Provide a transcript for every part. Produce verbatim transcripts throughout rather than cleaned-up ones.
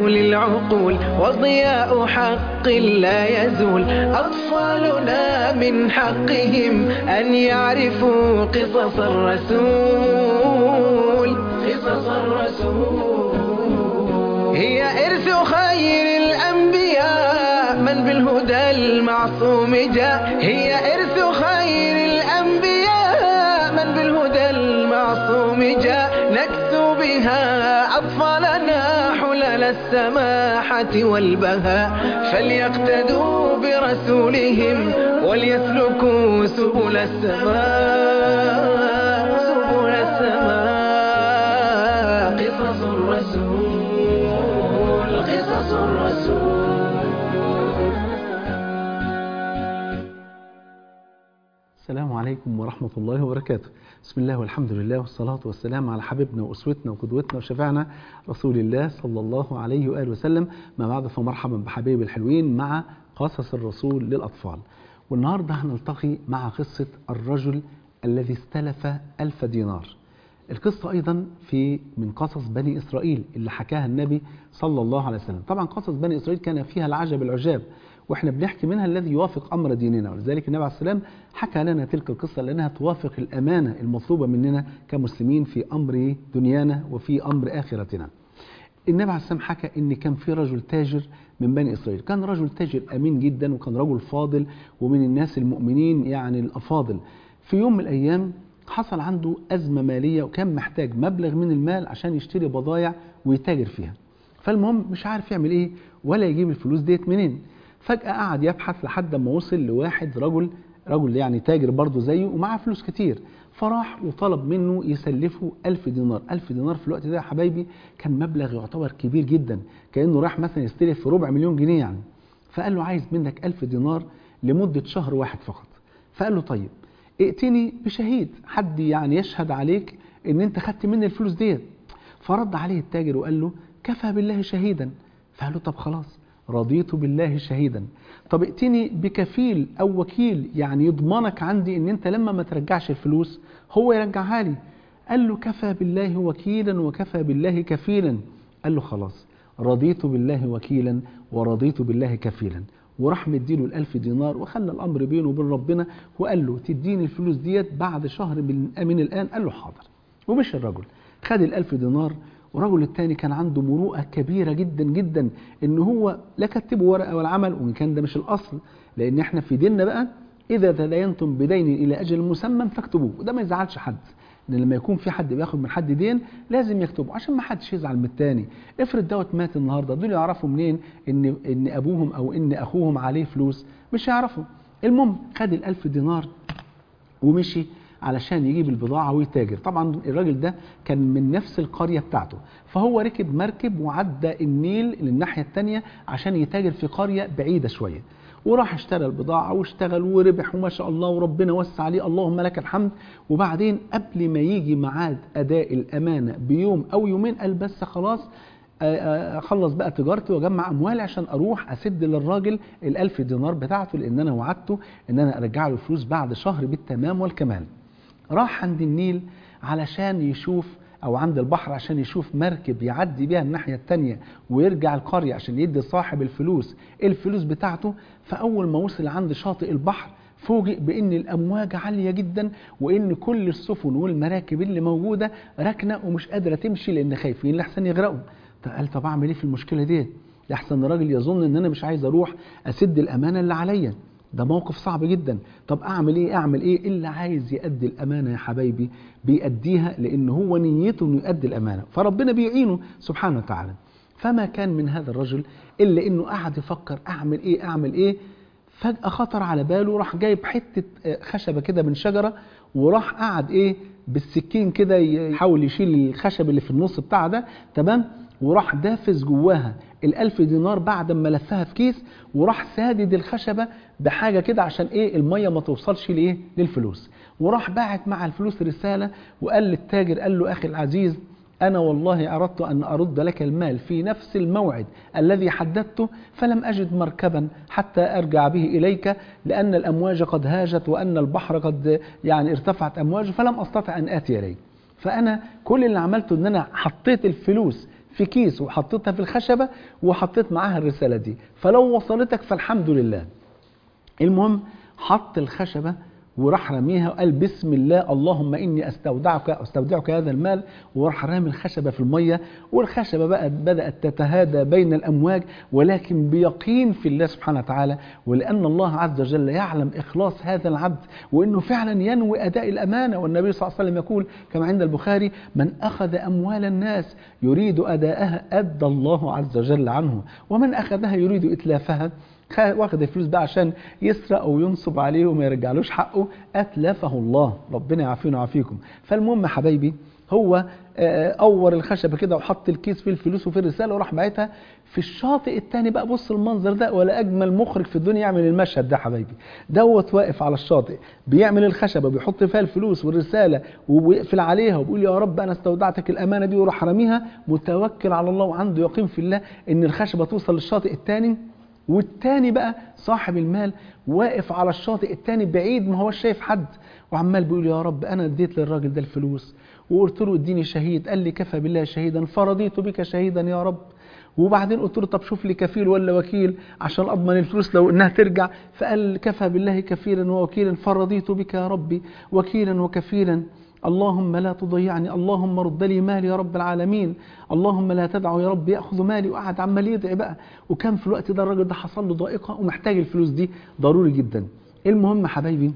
للعقول وضياء حق لا يزول. أطفالنا من حقهم أن يعرفوا قصص الرسول، قصص الرسول هي إرث خير الأنبياء من بالهدى المعصوم جاء. هي إرث خير الأنبياء من بالهدى المعصوم جاء. نكسو بها أطفالنا حلل السماحة والبهاء، فليقتدوا برسولهم وليسلكوا سبل السماء، سبل السماء. قصص الرسول، قصص الرسول. السلام عليكم ورحمة الله وبركاته. بسم الله والحمد لله والصلاة والسلام على حبيبنا وأسوتنا وقدوتنا وشفيعنا رسول الله صلى الله عليه وآله وسلم. ما بعد فمرحبا بحبايبي الحلوين مع قصص الرسول للأطفال. والنهاردة هنلتقي مع قصة الرجل الذي استلف ألف دينار. القصة أيضا في من قصص بني إسرائيل اللي حكاها النبي صلى الله عليه وسلم. طبعا قصص بني إسرائيل كان فيها العجب العجاب، واحنا بنحكي منها الذي يوافق امر ديننا، ولذلك النبي عليه السلام حكى لنا تلك القصه لانها توافق الامانه المطلوبه مننا كمسلمين في امر دنيانا وفي امر اخرتنا. النبي عليه السلام حكى ان كان في رجل تاجر من بني اسرائيل، كان رجل تاجر امين جدا وكان رجل فاضل ومن الناس المؤمنين يعني الافاضل. في يوم من الايام حصل عنده ازمه ماليه وكان محتاج مبلغ من المال عشان يشتري بضائع ويتاجر فيها. فالمهم مش عارف يعمل ايه ولا يجيب الفلوس ديت منين. فجأة قعد يبحث لحد ما وصل لواحد رجل رجل يعني تاجر برضه زيه ومعاه فلوس كتير، فراح وطلب منه يسلفه ألف دينار. ألف دينار في الوقت ده يا حبايبي كان مبلغ يعتبر كبير جدا، كأنه راح مثلا يستلف في ربع مليون جنيه يعني. فقال له عايز منك ألف دينار لمدة شهر واحد فقط. فقال له طيب ائتني بشهيد، حد يعني يشهد عليك ان انت خدت مني الفلوس ديت. فرد عليه التاجر وقال له كفى بالله شهيدا. فقال له طب خلاص رضيت بالله شهيدا. طب ائتني بكفيل او وكيل يعني يضمنك عندي ان انت لما ما ترجعش الفلوس هو يرجعها لي. قال له كفى بالله وكيلا وكفى بالله كفيلا. قال له خلاص رضيت بالله وكيلا ورضيت بالله كفيلا. وراح مديله الألف دينار وخلى الأمر بينه وبين ربنا وقال له تديني الفلوس ديت بعد شهر من الآن. قال له حاضر. ومشي الرجل خد الألف دينار. ورجل التاني كان عنده مروءة كبيرة جدا جدا ان هو لا كتبه ورقة ولا عمل، وان كان ده مش الاصل لان احنا في ديننا بقى اذا تداينتم بدين الى اجل مسمى فاكتبوه، وده ما يزعلش حد. ان لما يكون في حد بياخد من حد دين لازم يكتبه عشان ما حدش يزعل من التاني. افرض دوت مات النهارده، دول يعرفوا منين ان ان ابوهم او ان اخوهم عليه فلوس؟ مش يعرفوا. المهم خد الألف دينار ومشي علشان يجيب البضاعة ويتاجر. طبعا الراجل ده كان من نفس القرية بتاعته، فهو ركب مركب وعدى النيل للناحية التانية عشان يتاجر في قرية بعيدة شوية. وراح اشترى البضاعة واشتغل وربح وما شاء الله وربنا وسع عليه اللهم لك الحمد. وبعدين قبل ما يجي ميعاد أداء الأمانة بيوم أو يومين قال بس خلاص اخلص بقى تجارتي واجمع اموالي عشان اروح اسد للراجل الألف دينار بتاعته، لان انا وعدته ان انا ارجع له الفلوس بعد شهر بالتمام والكمال. راح عند النيل علشان يشوف او عند البحر عشان يشوف مركب يعدي بيها الناحية التانية ويرجع القرية عشان يدي صاحب الفلوس الفلوس بتاعته. فاول ما وصل عند شاطئ البحر فوجئ بان الامواج عالية جدا وان كل السفن والمراكب اللي موجودة راكنة ومش قادرة تمشي لان خايفين لحسن يغرقوا. قال طب اعمل ايه في المشكلة دي؟ يحسن الراجل يظن ان انا مش عايز اروح اسد الامانة اللي عليا، ده موقف صعب جدا. طب اعمل ايه اعمل ايه اللي عايز يؤدي الامانه يا حبايبي بيأديها لان هو نيته انه يؤدي الامانه، فربنا بيعينه سبحانه وتعالى. فما كان من هذا الرجل الا انه قعد يفكر اعمل ايه اعمل ايه. فجأة خطر على باله، راح جايب حته خشبه كده من شجره وراح قعد ايه بالسكين كده يحاول يشيل الخشب اللي في النص بتاع ده، تمام، وراح دافز جواها الألف دينار بعد ما لفها في كيس، وراح سادد الخشبة بحاجة كده عشان ايه المية ما توصلش لإيه للفلوس. وراح باعت مع الفلوس رسالة وقال للتاجر، قال له أخي العزيز أنا والله أردت أن أرد لك المال في نفس الموعد الذي حددته، فلم أجد مركبا حتى أرجع به إليك لأن الأمواج قد هاجت وأن البحر قد يعني ارتفعت أمواجه، فلم أستطع أن آتي إليك. فأنا كل اللي عملته أن أنا حطيت الفلوس في كيس وحطيتها في الخشبة وحطيت معاها الرسالة دي، فلو وصلتك فالحمد لله. المهم حط الخشبة وراح رميها وقال بسم الله اللهم إني أستودعك أستودعك هذا المال، وراح رامي الخشبة في المية، والخشبة بقى بدأت تتهادى بين الأمواج، ولكن بيقين في الله سبحانه وتعالى، ولأن الله عز وجل يعلم إخلاص هذا العبد وإنه فعلا ينوي أداء الأمانة. والنبي صلى الله عليه وسلم يقول كما عند البخاري: من أخذ أموال الناس يريد أداءها أدى الله عز وجل عنه، ومن أخذها يريد إتلافها واخد الفلوس بقى عشان يسرق او ينصب عليه وما يرجعلوش حقه اتلفه الله، ربنا يعافينا ويعافيكم. فالمهم حبايبي هو اور الخشبه كده وحط الكيس فيه الفلوس وفي الرساله وراح باعتها في الشاطئ الثاني. بقى بص المنظر ده، ولا اجمل مخرج في الدنيا يعمل المشهد ده حبايبي. دوت واقف على الشاطئ بيعمل الخشبه بيحط فيها الفلوس والرساله وبيقفل عليها وبيقول يا رب انا استودعتك الامانه دي، وراح راميها متوكل على الله وعنده يقين في الله ان الخشبه توصل للشاطئ الثاني. والتاني بقى صاحب المال واقف على الشاطئ التاني بعيد، ما هوش شايف حد، وعمال بيقول يا رب انا اديت للراجل ده الفلوس وقلت له اديني شهيد، قال لي كفى بالله شهيدا فرضيت بك شهيدا يا رب. وبعدين قلت له طب شوف لي كفيل ولا وكيل عشان اضمن الفلوس لو انها ترجع، فقال كفى بالله كفيلا ووكيلا فرضيت بك يا ربي وكيلا وكفيلا. اللهم لا تضيعني، اللهم رد لي مالي يا رب العالمين، اللهم لا تدعوا يا رب ياخذ مالي. وقعد عمال يدعي بقى، وكان في الوقت ده الراجل ده حصل له ضائقه ومحتاج الفلوس دي ضروري جدا. المهم حبايبي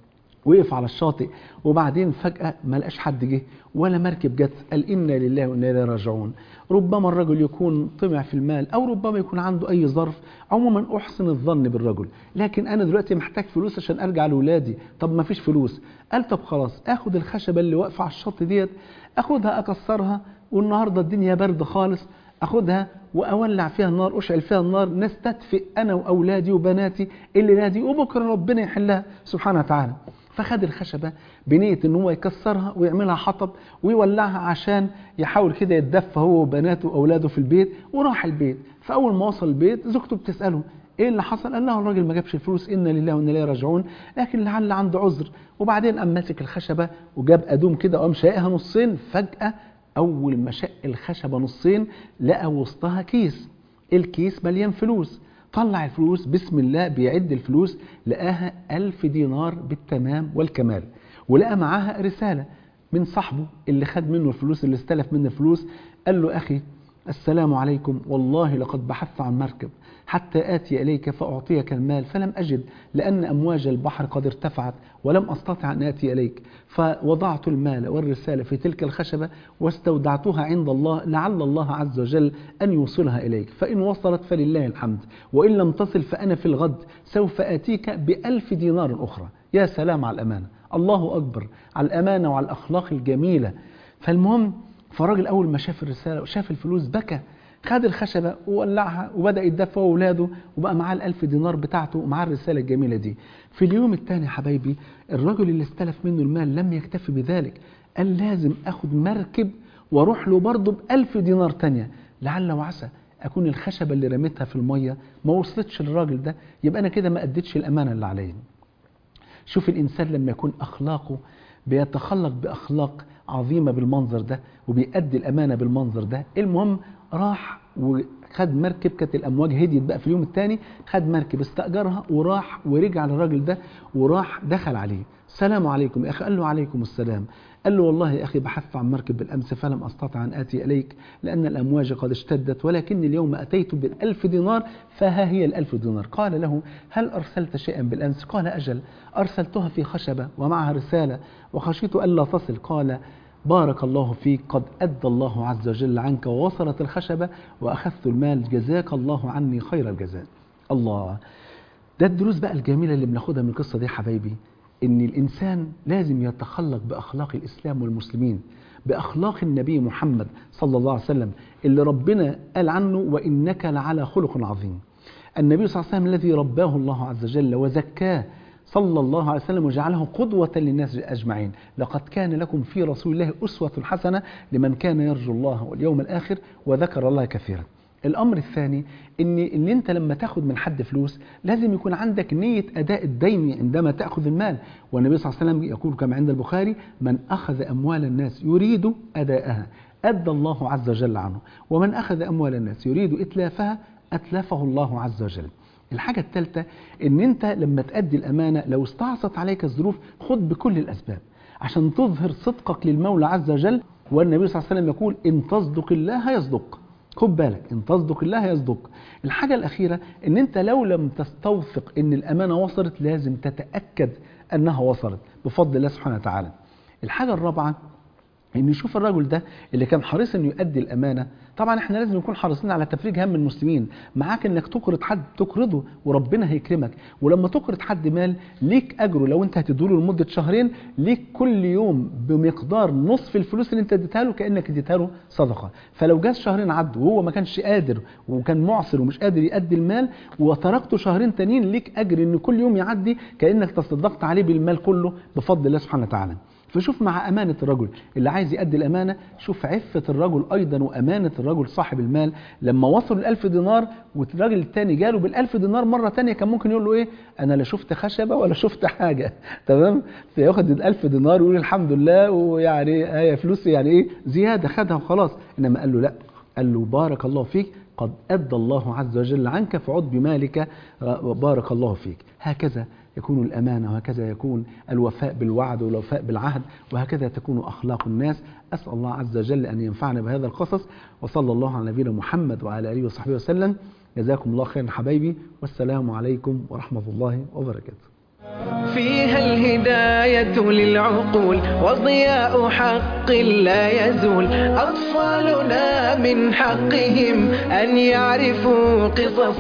وقف على الشاطئ، وبعدين فجأة ما لقاش حد جه ولا مركب جت، قال إنا لله وإنا إليه راجعون. ربما الرجل يكون طمع في المال، أو ربما يكون عنده أي ظرف. عموما أحسن الظن بالرجل، لكن أنا دلوقتي محتاج فلوس عشان أرجع لأولادي. طب ما فيش فلوس، قال طب خلاص آخد الخشبة اللي واقفة على الشط ديت، أخدها أكسرها، والنهاردة الدنيا برد خالص، أخدها وأولع فيها النار، أشعل فيها النار، نستدفئ أنا وأولادي وبناتي الليلة دي، وبكرة ربنا يحلها سبحانه وتعالى. فخد الخشبة بنية ان هو يكسرها ويعملها حطب ويولعها عشان يحاول كده يتدفى هو وبناته واولاده في البيت، وراح البيت. فاول ما وصل البيت زوجته بتساله ايه اللي حصل؟ قال لها الراجل ما جابش الفلوس، انا لله وانا اليه راجعون، لكن لعل عنده عذر. وبعدين قام ماسك الخشبة وجاب ادوم كده وقام شاقها نصين. فجأة اول ما شق الخشبة نصين لقى وسطها كيس، الكيس مليان فلوس. طلع الفلوس بسم الله بيعد الفلوس، لقاها ألف دينار بالتمام والكمال، ولقى معاها رسالة من صاحبه اللي خد منه الفلوس، اللي استلف منه الفلوس. قال له أخي السلام عليكم، والله لقد بحثت عن مركب حتى آتي إليك فأعطيك المال فلم أجد، لأن أمواج البحر قد ارتفعت ولم أستطع أن آتي إليك، فوضعت المال والرسالة في تلك الخشبة واستودعتها عند الله لعل الله عز وجل أن يوصلها إليك، فإن وصلت فلله الحمد، وإن لم تصل فأنا في الغد سوف آتيك بألف دينار أخرى. يا سلام على الأمانة، الله أكبر على الأمانة وعلى الأخلاق الجميلة. فالمهم فالراجل أول ما شاف الرسالة وشاف الفلوس بكى، خد الخشبة وولعها وبدأ يتدفى وولاده، وبقى معاه الألف دينار بتاعته ومعاه الرسالة الجميلة دي. في اليوم الثاني حبايبي الرجل اللي استلف منه المال لم يكتفي بذلك، قال لازم أخد مركب واروح له برضه بألف دينار تانية، لعل وعسى أكون الخشبة اللي رميتها في المية ما وصلتش للراجل ده، يبقى أنا كده ما أديتش الأمانة اللي عليا. شوف الإنسان لما يكون أخلاقه بيتخلق بأخلاق عظيمة بالمنظر ده وبيأدي الأمانة بالمنظر ده. المهم راح وخد مركب، كانت الأمواج هديت بقى في اليوم الثاني، خد مركب استأجرها وراح ورجع للراجل ده، وراح دخل عليه السلام عليكم يا أخي. قال له عليكم السلام. قال له والله يا أخي بحثت عن مركب بالأمس فلم أستطع أن آتي إليك لأن الأمواج قد اشتدت، ولكني اليوم أتيت بالألف دينار فها هي الألف دينار. قال له هل أرسلت شيئا بالأمس؟ قال أجل أرسلتها في خشبة ومعها رسالة وخشيت ألا تصل. قال بارك الله فيك، قد أدى الله عز وجل عنك ووصلت الخشبة وأخذت المال، جزاك الله عني خير الجزاء. الله، ده الدروس بقى الجميلة اللي بناخدها من القصة دي حبايبي، إن الإنسان لازم يتخلق بأخلاق الإسلام والمسلمين، بأخلاق النبي محمد صلى الله عليه وسلم اللي ربنا قال عنه وإنك لعلى خلق عظيم. النبي صلى الله عليه وسلم الذي رباه الله عز وجل وزكاه صلى الله عليه وسلم وجعله قدوة للناس أجمعين. لقد كان لكم في رسول الله أسوة حسنة لمن كان يرجو الله واليوم الآخر وذكر الله كثيرا. الأمر الثاني إن, إن أنت لما تأخذ من حد فلوس لازم يكون عندك نية أداء الدين عندما تأخذ المال. والنبي صلى الله عليه وسلم يقول كما عند البخاري من أخذ أموال الناس يريد أداءها أدى الله عز وجل عنه. ومن أخذ أموال الناس يريد إتلافها أتلفه الله عز وجل. الحاجة الثالثة إن أنت لما تأدي الأمانة لو استعصت عليك الظروف خد بكل الأسباب عشان تظهر صدقك للمولى عز وجل. والنبي صلى الله عليه وسلم يقول إن تصدق الله يصدق. خد بالك، إن تصدق الله يصدق. الحاجة الأخيرة إن أنت لو لم تستوثق إن الأمانة وصلت لازم تتأكد أنها وصلت بفضل الله سبحانه وتعالى. الحاجة الرابعة إن يشوف الرجل ده اللي كان حريص إنه يؤدي الأمانة. طبعا إحنا لازم نكون حريصين على تفريج هم المسلمين. معاك إنك تقرض حد تقرضه وربنا هيكرمك، ولما تقرض حد مال ليك أجره. لو أنت هتديله لمدة شهرين ليك كل يوم بمقدار نصف الفلوس اللي أنت اديتها له كأنك اديتها له صدقة. فلو جاز شهرين عدوا وهو ما كانش قادر وكان معسر ومش قادر يؤدي المال وتركته شهرين تانيين ليك أجر إن كل يوم يعدي كأنك تصدقت عليه بالمال كله بفضل الله سبحانه وتعالى. فشوف مع أمانة الرجل اللي عايز يؤدي الأمانة، شوف عفة الرجل أيضا وأمانة الرجل صاحب المال. لما وصلوا الألف دينار والراجل التاني جاله بالألف دينار مرة تانية كان ممكن يقول له إيه؟ أنا لا شفت خشبة ولا شفت حاجة. تمام؟ فياخد الألف دينار ويقول الحمد لله ويعني هي فلوس يعني إيه زيادة خدها وخلاص. إنما قال له لا، قال له بارك الله فيك قد أدى الله عز وجل عنك فعد بمالك بارك الله فيك. هكذا يكون الأمانة، وهكذا يكون الوفاء بالوعد والوفاء بالعهد، وهكذا تكون أخلاق الناس. أسأل الله عز وجل أن ينفعنا بهذا القصص. وصلى الله على نبينا محمد وعلى آله وصحبه وسلم. جزاكم الله خيرا حبايبي، والسلام عليكم ورحمة الله وبركاته. فيها الهداية للعقول وضياء حق لا يزول. أطفالنا من حقهم أن يعرفوا قصص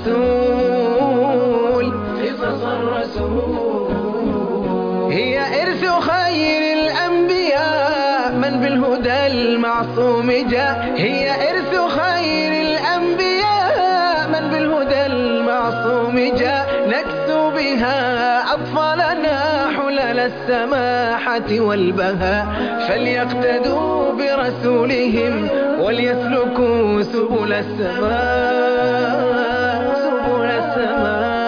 الرسول. قصص الرسول هي إرث خير الأنبياء من بالهدى المعصوم جاء. هي إرث خير الأنبياء من بالهدى المعصوم جاء. نكسو بها أطفالنا حلل السماحة والبهاء. فليقتدوا برسولهم وليسلكوا سبل السماء. سبل السماء.